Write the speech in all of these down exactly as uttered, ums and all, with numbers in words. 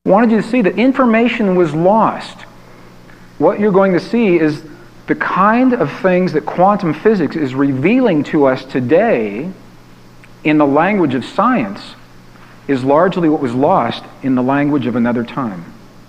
I wanted you to see that information was lost. What you're going to see is the kind of things that quantum physics is revealing to us today in the language of science is largely what was lost in the language of another time.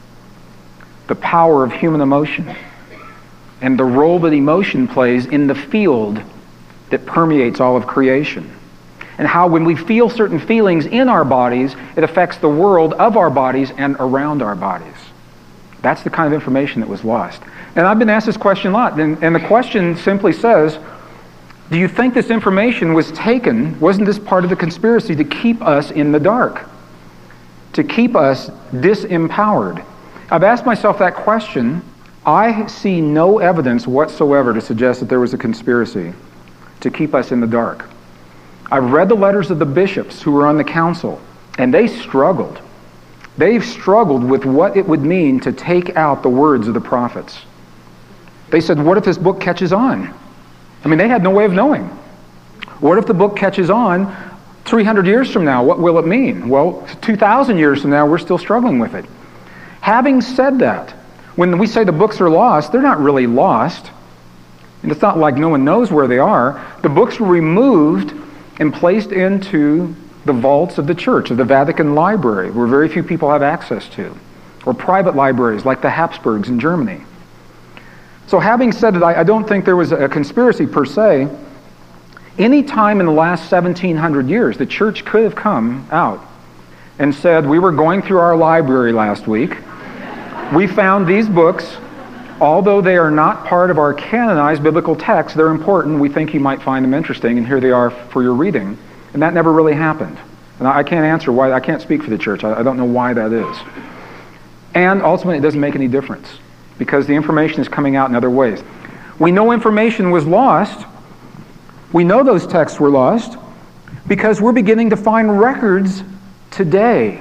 The power of human emotion and the role that emotion plays in the field that permeates all of creation. And how when we feel certain feelings in our bodies, it affects the world of our bodies and around our bodies. That's the kind of information that was lost. And I've been asked this question a lot, and, and the question simply says, do you think this information was taken, wasn't this part of the conspiracy to keep us in the dark? To keep us disempowered? I've asked myself that question. I see no evidence whatsoever to suggest that there was a conspiracy to keep us in the dark. I've read the letters of the bishops who were on the council, and they struggled. They've struggled with what it would mean to take out the words of the prophets. They said, what if this book catches on? I mean, they had no way of knowing. What if the book catches on three hundred years from now? What will it mean? Well, two thousand years from now, we're still struggling with it. Having said that, when we say the books are lost, they're not really lost. And it's not like no one knows where they are. The books were removed and placed into the vaults of the church, of the Vatican Library, where very few people have access to, or private libraries like the Habsburgs in Germany. So having said that, I, I don't think there was a conspiracy per se. Any time in the last seventeen hundred years, the church could have come out and said, we were going through our library last week. We found these books. Although they are not part of our canonized biblical text, they're important. We think you might find them interesting, and here they are for your reading. And that never really happened. And I can't answer why. I can't speak for the church. I don't know why that is. And ultimately, it doesn't make any difference because the information is coming out in other ways. We know information was lost. We know those texts were lost because we're beginning to find records today.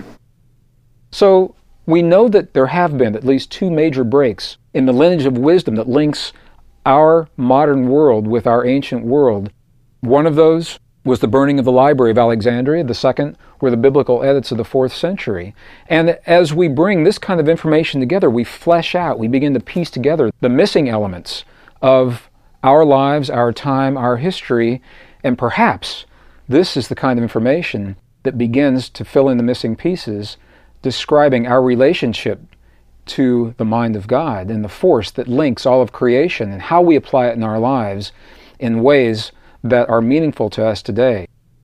So we know that there have been at least two major breaks in the lineage of wisdom that links our modern world with our ancient world. One of those was the burning of the Library of Alexandria. The second were the biblical edits of the fourth century. And as we bring this kind of information together, we flesh out, we begin to piece together the missing elements of our lives, our time, our history, and perhaps this is the kind of information that begins to fill in the missing pieces, describing our relationship to the mind of God and the force that links all of creation and how we apply it in our lives in ways that are meaningful to us today.